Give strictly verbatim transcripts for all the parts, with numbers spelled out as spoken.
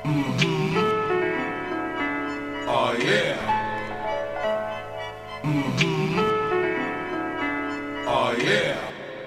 Mm-hmm. Oh yeah. Mm-hmm. Oh yeah.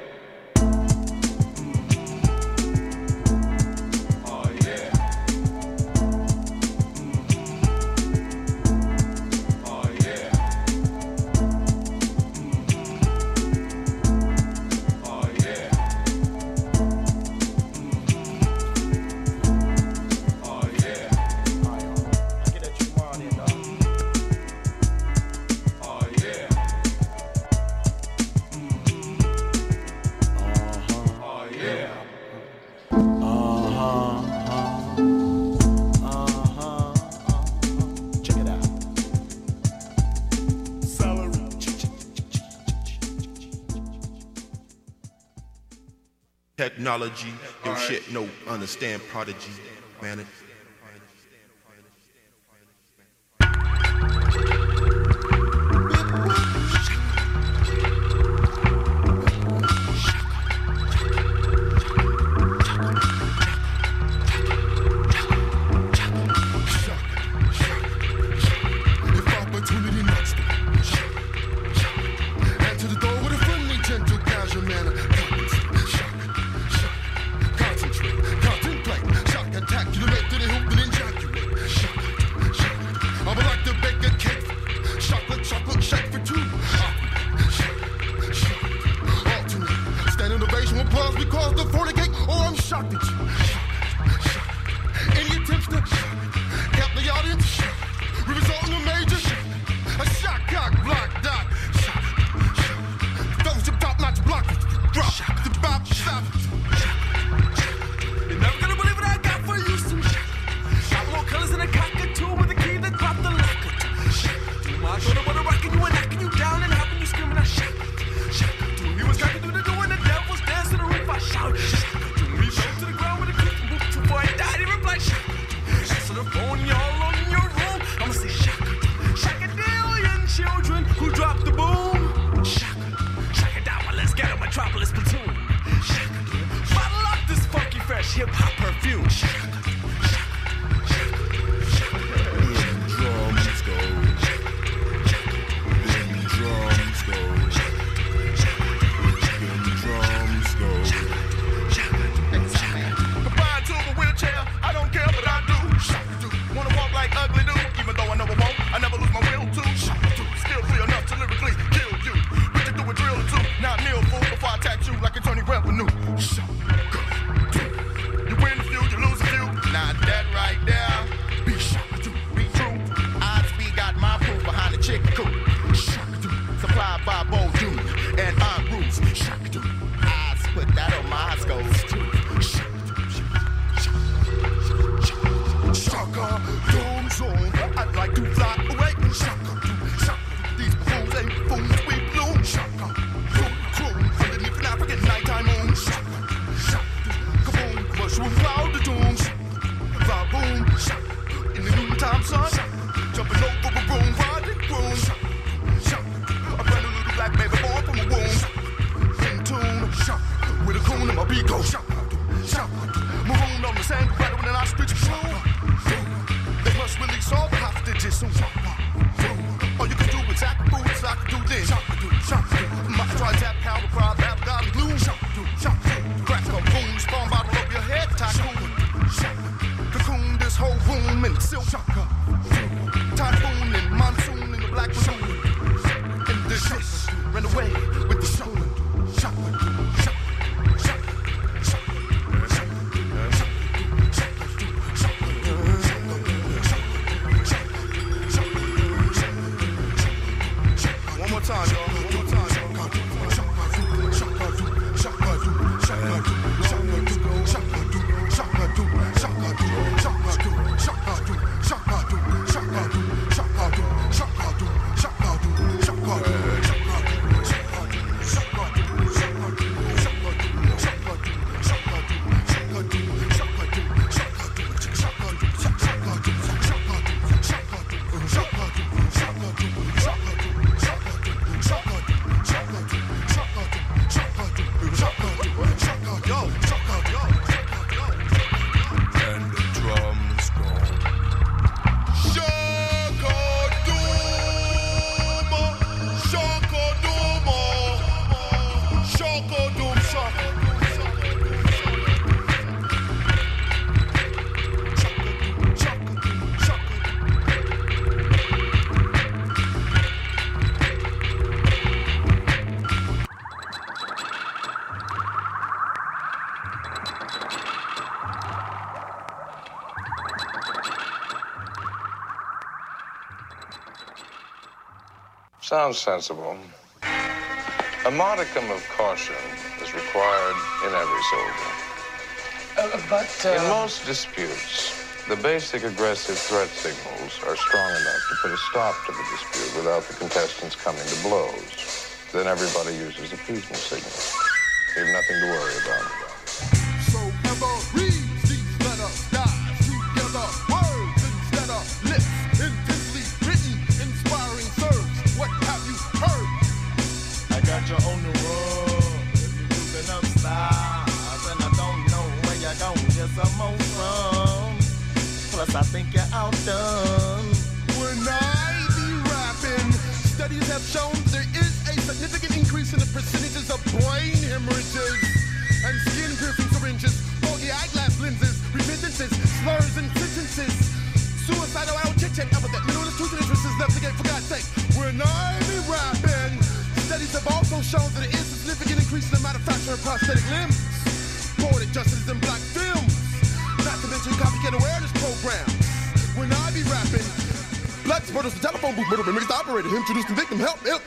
Technology, yo right. Shit, no understand prodigy, man. It, Shaka, Sounds sensible. A modicum of caution is required in every soldier. Uh, but, uh... In most disputes, the basic aggressive threat signals are strong enough to put a stop to the dispute without the contestants coming to blows. Then everybody uses appeasement signals. You have nothing to worry about. So ever reads these letters, dies together, words instead of lips, intensely written, inspiring serves. What have you heard? I got you on the run, you're using up styles, and I don't know where you're going, get some more from. Plus I think you're outdone. When I be rapping, studies have shown there is a significant increase in the percentages of brain hemorrhages and skin-piercing syringes, foggy eyeglass lenses, remittances, slurs and sentences, suicidal chit-chat epithet, middle institution interests left to get, for God's sake. When I be rapping, studies have also shown that there is a significant increase in the manufacture of prosthetic limbs, poetic justice in black films, not to mention copycat awareness programs. When I be rapping, black murders for telephone booth murder, niggas the operator, him introduce the victim, help, help.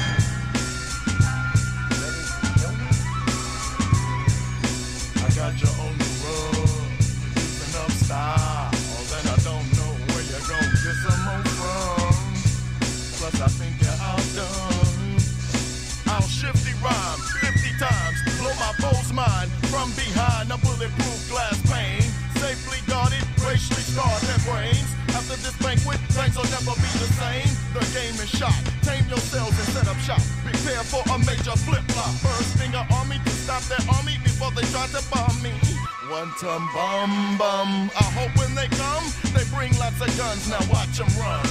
I got you on the run, using up styles, and I don't know where you're gonna get some more from. Plus I think you're outdone. I'll shifty rhyme fifty times, blow my foe's mind from behind a bulletproof glass pane. Safely guarded, racially scarred their brains. After this banquet, things will never be the same. The game is shot. Tame yourselves and set up shop. Prepare for a major flip-flop. First finger army to stop their army before they try to bomb me. One ton bum bum. I hope when they come, they bring lots of guns. Now watch them run.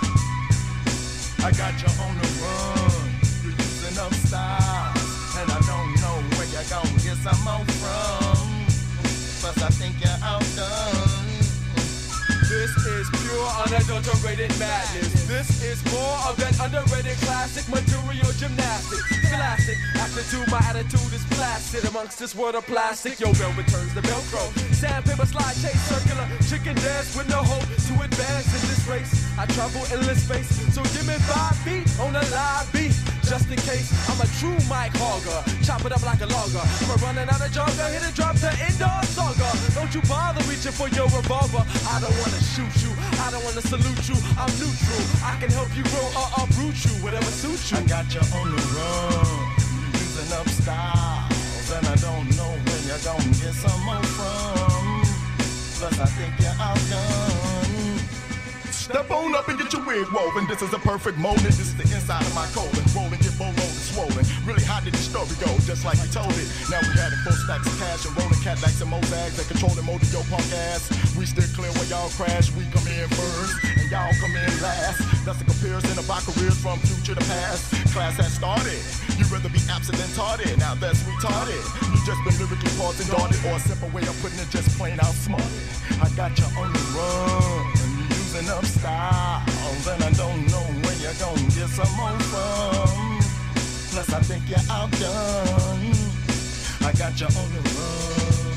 I got you on the run. You're using up styles, and I don't know where you're gonna get some more from. Plus I think you're outdone. This is pure unadulterated madness. This is more of that underrated classic material gymnastics. Classic, after two, my attitude is placid amongst this world of plastic. Yo, Bell returns the Velcro. Sandpaper slide, chase circular, chicken dance with no hope to advance in this race. I travel endless space, so give me five feet on a live beat. Just in case, I'm a true mic hogger. Chop it up like a logger. I'm running out of jogger, hit and drop the indoor saga. Don't you bother reaching for your revolver. I don't wanna shoot you, I don't wanna salute you. I'm neutral, I can help you grow or uproot you, whatever suits you. I got you on the run, using up styles, and I don't know when you're gonna get some more from. Plus I think you're outdone. Step on up and get your wig woven. This is a perfect moment. This is the inside of my colon. Rolling, get bold, and swollen. Really, how did the story go? Just like you told it. Now we had it full stacks of cash and rolling Cadillacs and Mozags and controlling motor your punk ass. We still clear where y'all crash. We come in first and y'all come in last. That's a comparison of our careers from future to past. Class has started. You'd rather be absent than tarded. Now that's retarded. You just been lyrically paused and darted, or a simple way of putting it, just plain out smarted. I got you on the run. Using up styles, and I don't know where you're gonna get some more from. Plus I think you're outdone. I got you on the run.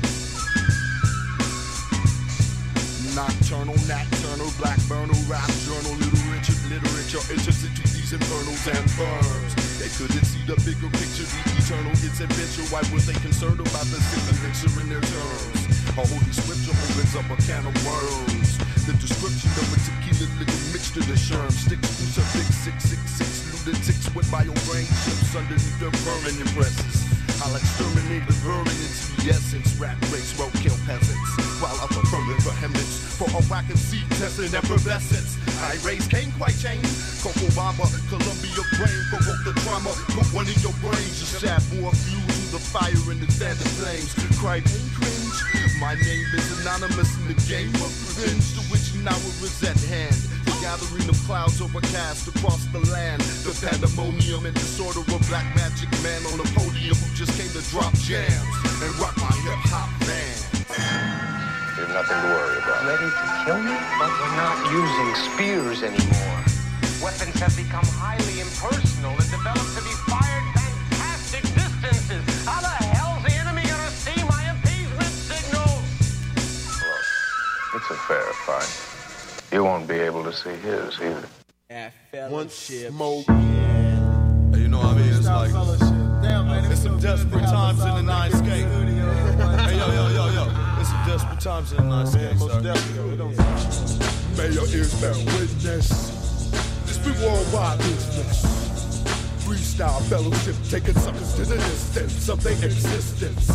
Nocturnal, nocturnal, black burner, rap journal, literature, literature, enters into these infernals and burns. They couldn't see the bigger picture, the eternal its adventure. Why was they concerned about the sick elixir in their terms? A holy scripture opens up a can of worms. The description of a tequila liquor mixed to the sherm. Sticks to six six six six lunatics with bio brain chips underneath their vermin impresses. I'll exterminate the vermin into the essence. Rat race, roadkill peasants. While I'm affirming vehemence for a whack and seed testing effervescence. I raise Cain quite chain. Coco Baba, Columbia grain. Provoke the trauma. Put one in your brains. Just add more fuel to the fire and the standing flames. Cry pain cringe. My name is anonymous in the game of revenge, to which an hour is at hand. The gathering of clouds overcast across the land. The pandemonium and disorder of black magic man on the podium who just came to drop jams and rock my hip-hop band. You have nothing to worry about. Ready to kill me? But we're not using spears anymore. Weapons have become highly impersonal and developed to be fired fantastic distances. How the hell's the enemy gonna see my appeasement signal? Look, it's a fair fight. You won't be able to see his either. Once smoke. Hey, you know what I mean? It's like, Damn, man, it's some desperate times in the nine skate. Hey, yo, yo, yo, yo. It's some desperate times in the nine skate, sir. May your ears bear witness. This be worldwide business. Freestyle fellowship, taking suckers to the distance of their existence.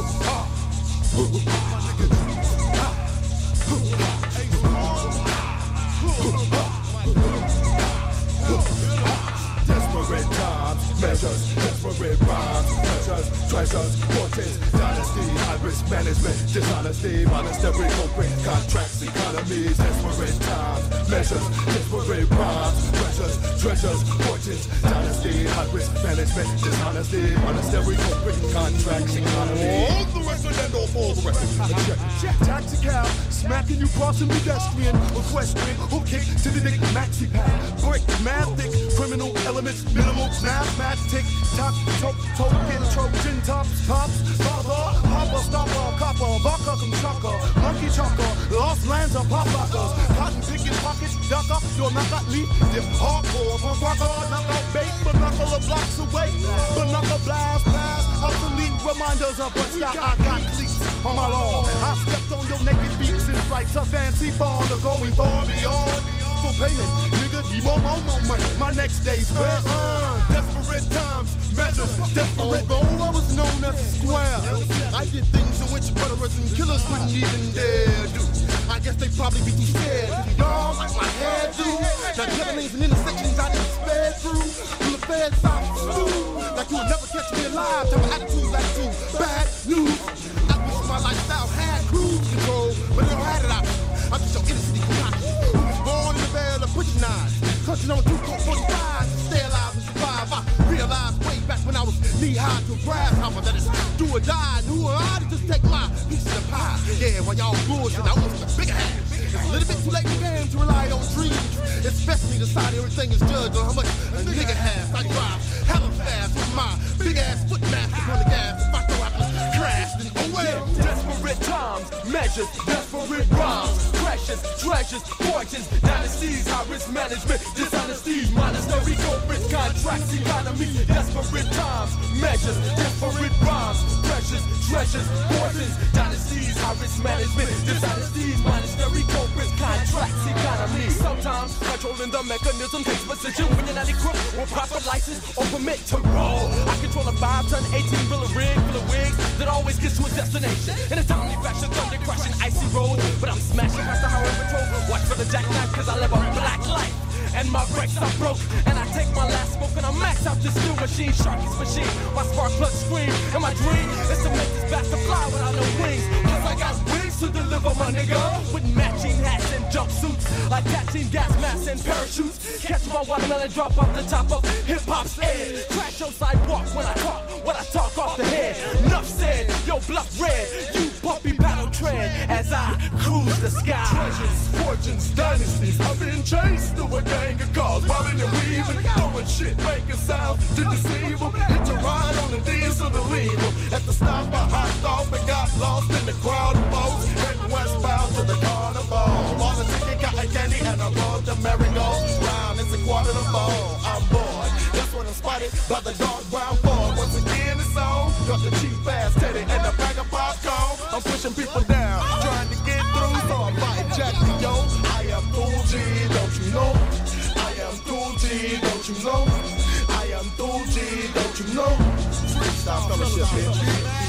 Desperate times, measures, desperate rhymes, measures, treasures, fortunes, dynasty, high-risk management, dishonesty, monastery, coping, contracts, economies, desperate times, measures, desperate rhymes, treasures, treasures, fortunes, dynasty, high-risk management, dishonesty, monastery, coping, contracts, economies. All the rest of that, all the rest of it. Check, check, tactical, smacking you crossing pedestrian, equestrian, hook kick to the dick, maxi pad, brick, mad thick, criminal elements, minimal, mathematic, top, top, token, Trojan, tops, pops, father, papa, stopper, copper, vodka, chaka, monkey chaka, lost lands of pop lockers, cotton picking pockets, ducker, your knocker, leaf, dip, hardcore, punk rocker, knockout bait, but knuckle of blocks away, but knuckle blast, blast, obsolete reminders of what style I got cleats on my lawn. I stepped on your naked feet since like tough fancy bond, or going far beyond. Payment, nigga, you more, more, more money. My next day's best. Uh, desperate times, measures, desperate. Although I was known as a square, I did things in which murderers and killers wouldn't even dare do. I guess they probably be too scared to be gone like my hair do. Now killing lanes and intersections I didn't spare through. From the feds out through. Like you would never catch me alive. Type of attitude, attitude, bad news. I wish my lifestyle had cruise control, but it don't have it out. I'm just your innocent concoction. Born in the bed of butcher knives, clutching on two coat forty-fives to stay alive and survive. I realized way back when I was knee-high to a grasshopper that is do or die. Knew I to just take my piece of the pie. Yeah, while y'all bullshit, I want the bigger half. It's a little bit too late in the game to rely on dreams. Especially deciding everything is judged on how much a nigga has. I drive hella fast with my big-ass foot mask upon the gas. If I throw out the crash, then oh well. Desperate times, measures, desperate rhymes, precious treasures, fortunes, dynasties, high-risk management, dishonesties, monastery, corporate contracts, economy, desperate times, measures, desperate rhymes, precious treasures, fortunes, dynasties, high-risk management, dishonesties, monastery, corporate contracts, economy. Sometimes controlling the mechanism takes precision when you're not equipped with proper license or permit to roll. I control a five-ton, eighteen-wheeler rig full of wigs that always gets to a destination in a timely fashion, thunder crashing icy road. But I'm smashing past the highway patrol. Watch for the jackknife, cause I live a black life. And my brakes are broke, and I take my last smoke and I max out this new machine, Sharky's machine. My spark plug scream, and my dream is to make this bat to fly without no wings. Cause I got wings to deliver, my nigga. With matching hats and jumpsuits, like catching gas masks and parachutes. Catch my watermelon drop off the top of hip-hop's edge. Crash your sidewalk when I talk, when I talk off the head. Enough said, yo bluff red, you puppy battle tread as I cruise the sky. Treasures, fortunes, dynasties, I've been chased through a gang of cars, bobbing and weaving, throwing shit, making sound to deceive them. Hit your ride on the D's to the leave them. At the stop, I hopped off and got lost in the crowd of folks. Heading westbound to the carnival. On the ticket, cotton candy, and I rode the merry-go round. It's a quarter to four, I'm bored. That's when I'm spotted by the dark brown Ford. Once again, it's on. Got the cheap ass teddy and a bag of popcorn. I'm pushing people down, trying to get through, so I'm fighting Jack me, yo. I am Cool G, don't you know? I am Cool G, don't you know? I am Cool G, don't you know? Freestyle fellowship, bitch.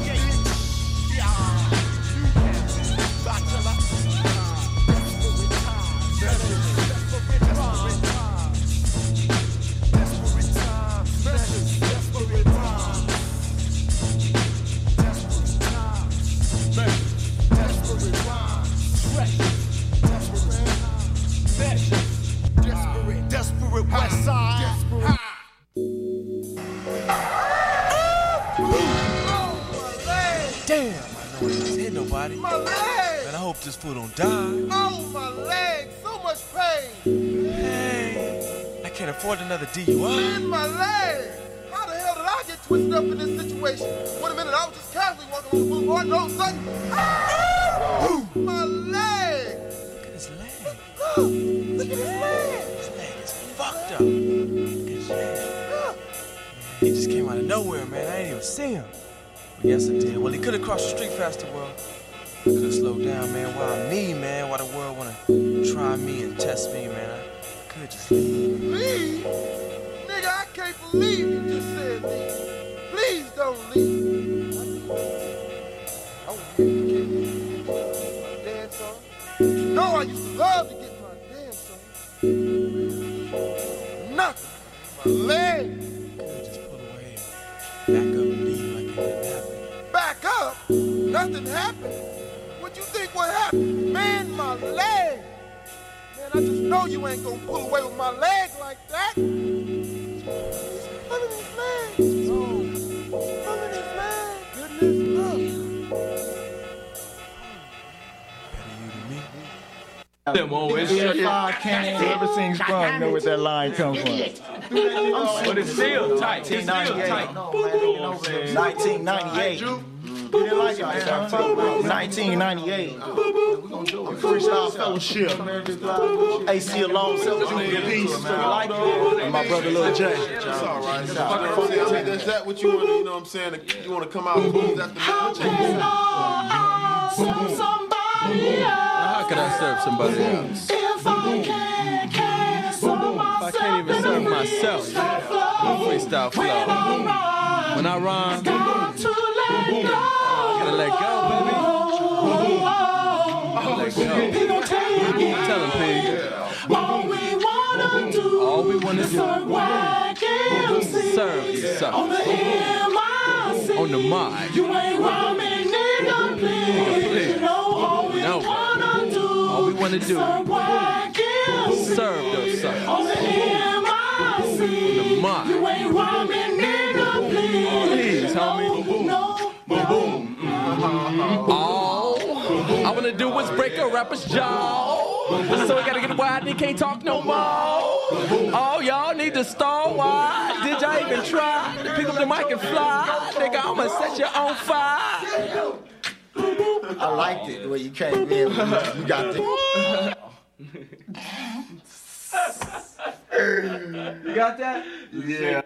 Desperate West Side. Desperate. Damn, I know it ain't hit nobody. My leg! Man, I hope this fool don't die. Oh, my leg! So much pain! Hey, I can't afford another D U I. Man, my leg! How the hell did I get twisted up in this situation? Wait a minute, I was just casually walking on the boulevard and all of a sudden, ah! My leg! Look at his leg. Look, look at his leg! His leg nowhere, man. I ain't even see him. But yes, I did. Well, he could have crossed the street faster, well. Could have slowed down, man. Why me, man? Why the world wanna try me and test me, man? I could just leave. Leave? Nigga, I can't believe you just said leave. Please don't leave. I want to get my dance on. You know I used to love to get my dance on. Nothing. My leg. Could just pull away and back up and leave like it didn't happen. Back up? Nothing happened. What you think what happened? Man, my leg. Man, I just know you ain't gonna pull away with my leg like that. Look at these legs. Oh, look at these legs. Goodness, look. Them always shut I can't ever sing strong. Know where that line comes from. But it's still tight. It's still tight. nineteen ninety-eight. You didn't like it, man. nineteen ninety-eight. Freestyle Fellowship. A C alone, Junior Peace. And my brother Lil J. It's all right. It's all right. Is that what you want to, you know what I'm saying? You want to come out and move after me? How can I serve somebody else? If I can't, can't serve myself, I can't even serve myself. Freestyle flow. When I rhyme, I gotta let go, baby. Let go. Tell him, P. All we wanna do, all we wanna do, serve yourself. On the M I C, on the mic. You ain't rhyming, nigga, please. You know all we no. wanna do, all we wanna do, serve yourself. On the M I C, on the mic. You ain't rhyming, nigga, please. Please, homie. No. Boom. All I wanna do is break a rapper's jaw. So we gotta get wide and he can't talk no more. Oh, y'all need to stall wide. Did y'all even try to pick up the mic and fly? Nigga, I'ma set you on fire. I liked it the way you came in. You got the. You got that? Yeah.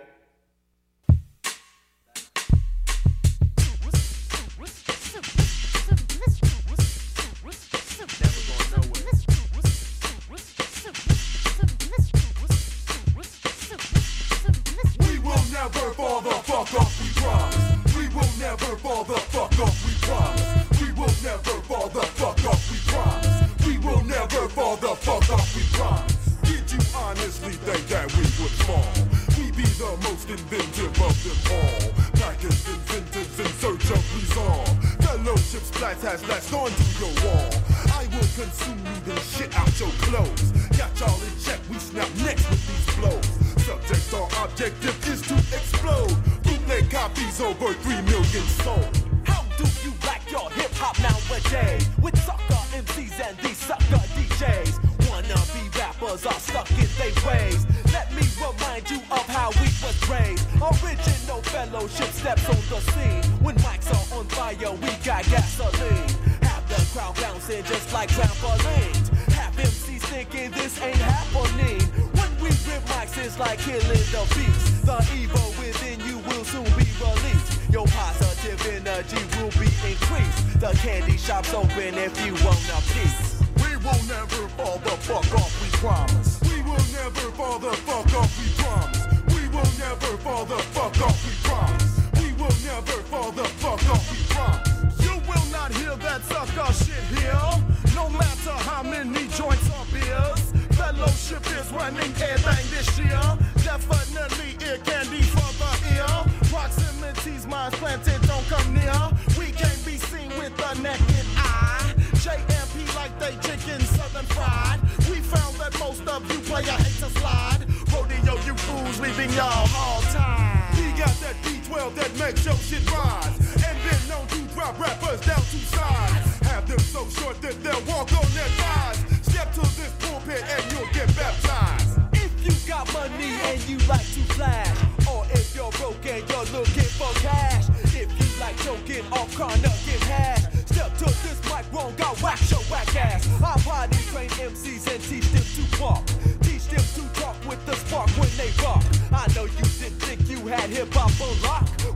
Never fall the fuck off, we promise. We will never fall the fuck off, we promise. We will never fall the fuck off, we promise. We will never fall the fuck off, we promise. Did you honestly think that we would fall? We be the most inventive of them all. Packaged inventors in search of resolve. Fellowship splats has latched onto your wall. I will consume you, then shit out your clothes. Got y'all in check, we snap next with these blows. Subject or objective is to explode. Bootleg copies over three million sold. How do you like your hip-hop nowadays? With sucker M Cs and these sucker D Js. Wannabe rappers are stuck in their ways. Let me remind you of how we was raised. Original Fellowship steps on the scene. When mics are on fire, we got gasoline. Have the crowd bouncing just like trampolines. Have M Cs thinking this ain't happening. We rip mics is like killing the beast. The evil within you will soon be released. Your positive energy will be increased. The candy shop's open if you want a piece. We will never fall the fuck off, we promise. We will never fall the fuck off, we promise. We will never fall the fuck off, we promise. We will never fall the fuck off, we promise. You will not hear that sucker shit here. No matter how many joints or beers. Fellowship is running everything this year. Definitely ear candy for the ear. Proximity's minds planted, don't come near. We can't be seen with the naked eye. J M P like they chicken southern fried. We found that most of you player hate to slide. Rodeo you fools leaving y'all all time. We got that B twelve that makes your shit rise. And been known to drop rappers down two sides. Have them so short that they'll walk on their thighs. Step to this pulpit and you'll get baptized. If you got money and you like to flash, or if you're broke and you're looking for cash, if you like choking off corner, get hash. Step to this mic wrong, got whack your whack ass. I body train M Cs and teach them to walk. Teach them to talk with the spark when they rock. I know you didn't think you had hip hop on lock.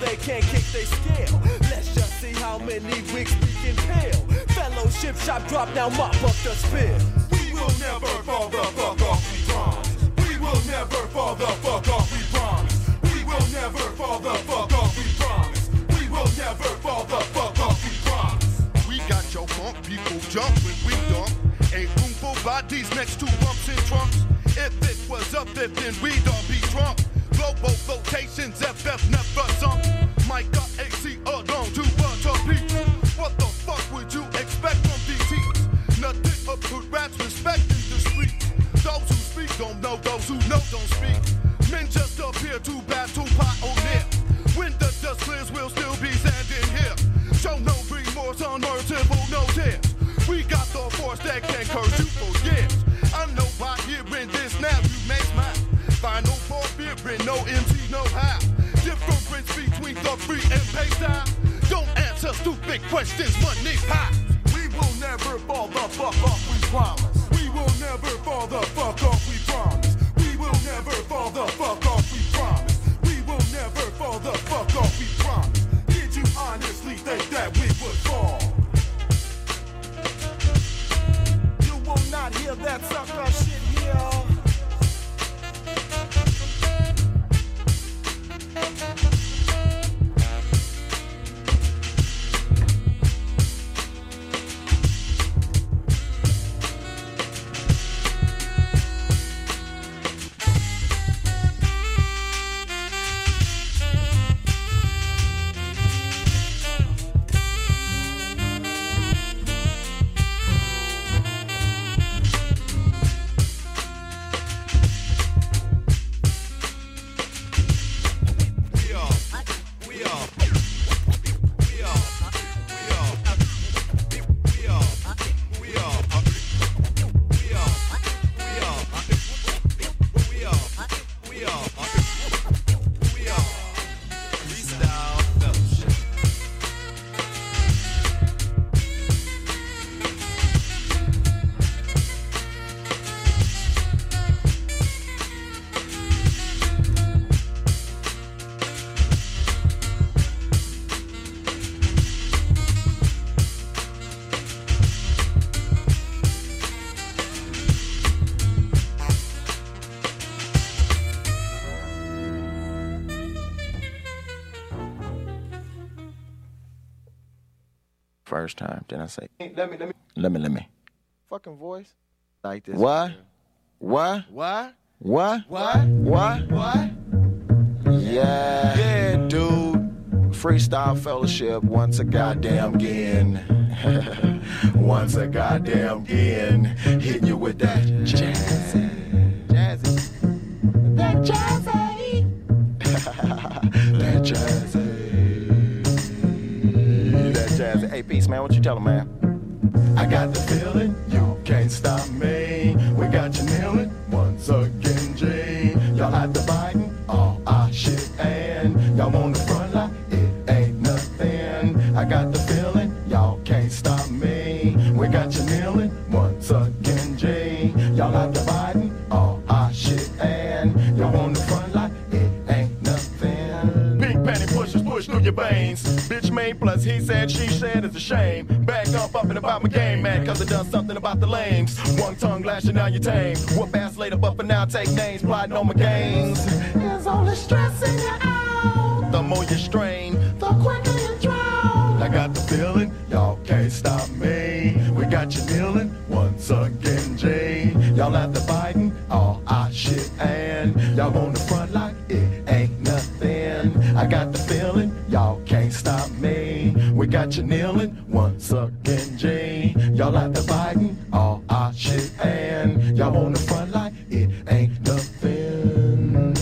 they can't kick they scale. Let's just see how many weeks we can peel. Fellowship shop drop, now mop up the spill. We will never fall the fuck off, we promise. We will never fall the fuck off, we promise. We will never fall the fuck off, we promise. We will never fall the fuck off, we promise. We got your funk, people jump when we dump. Ain't room for bodies next to bumps and trunks. If it was up there, then we'd all be drunk. Global flotations, F F never sunk. Micah, A C, alone to butter beat. What the fuck would you expect from these heats? Nothing but good rats respect in the street. Those who speak don't know, those who know don't speak. Men just appear to battle pioneer. When the dust clears, we'll still be standing here. Show no remorse, unmerciful, no tears. We got the force that can curse you for years. I know by hearing this now you may smile. Final forbearing, no M C, no how. Difference between the free and pay style. Don't answer stupid questions, money pie. We will never fall the fuck off, we promise. We will never fall the fuck off, we promise. We will never fall the fuck off, we promise. We will never fall the fuck off, we promise. Did you honestly think that we would fall? You will not hear that sucker shit here. First time, then I say, Let me, let me. let me, let me. Fucking voice. Like this. What? What? What? What? What? What? What? Yeah. Yeah, dude. Freestyle Fellowship once a goddamn again. Once a goddamn again. Hitting you with that jazzy. Jazzy. That jazzy. That jazzy. That jazzy. Hey, peace, man. What you tell 'em, man? I got the feeling you can't stop me. We got you kneeling once again, G. Y'all at the Biden, all our shit, and y'all on the front line, it ain't nothing. I got the feeling y'all can't stop me. We got you kneeling once again, G. Y'all at the Biden, all our shit, and y'all on the front line, it ain't nothing. Pink panty pushes push through your veins. Bitch made plus he said, she said, it's a shame. Back up, up and about my game, man, cause it does something about the lames. One tongue lashing out your tame. Whoop ass later, but for now take names, plotting on my games. There's only stressing you out. The more you strain, the quicker you drown. I got the feeling, y'all can't stop me. We got you kneeling once again, G. Y'all at the Biden, all our shit, and y'all on the front like it ain't nothing. I got the feeling, y'all can't stop me. We got you kneeling once again, G. Y'all at the Biden, all our shit, and y'all on the front like it ain't nothing.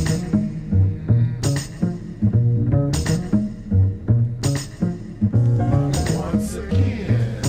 Once again,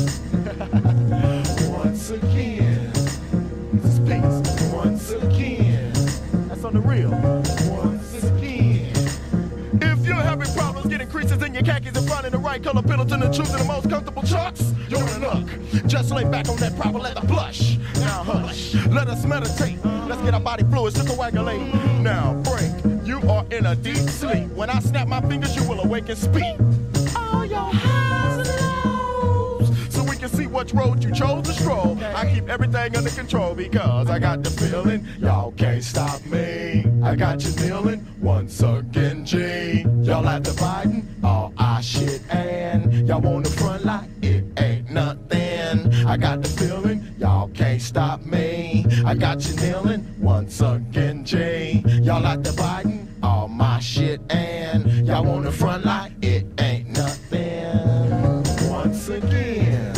once again, this is peace. Once again, that's on the real. Once again. If you're having problems getting creases in your khakis and finding the right color Pendleton and choosing the most comfortable chucks, you're in luck. Just lay back on that proper leather plush. Now hush, let us meditate. Let's get our body fluids to coagulate. Now break, you are in in a deep sleep. When I snap my fingers, you will awake and speak. All your highs and lows, so we can see which road you chose to stroll. I keep everything under control because I got the feeling y'all can't stop me. I got you kneeling once again, G. Y'all at the Biden, all I shit, and y'all on the front like it ain't nothing. I got the feeling y'all can't stop me. I got you kneeling once again, G. Y'all at the Biden, all my shit, and y'all on the front like it ain't nothing. Once again,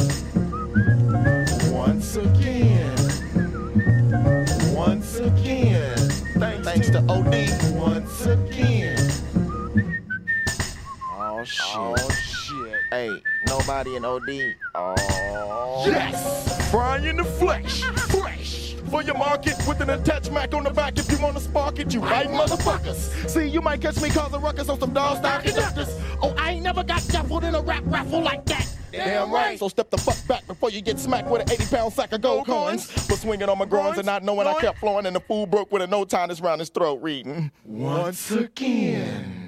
once again, once again. Thanks, thanks to O D. Once again. Oh shit. Oh shit. Hey, nobody in O D. Oh. Yes! Frying in the flesh. Fresh. For your market with an attached Mac on the back if you wanna spark it, you right motherfuckers. See, you might catch me causing ruckus on some dog style conductors. Oh, I ain't never got dappled in a rap raffle like that. Damn right. So step the fuck back before you get smacked with an eighty pound sack of gold coins. For swinging on my groins and not knowing I kept flowing and the fool broke with a no time round his throat reading. Once again.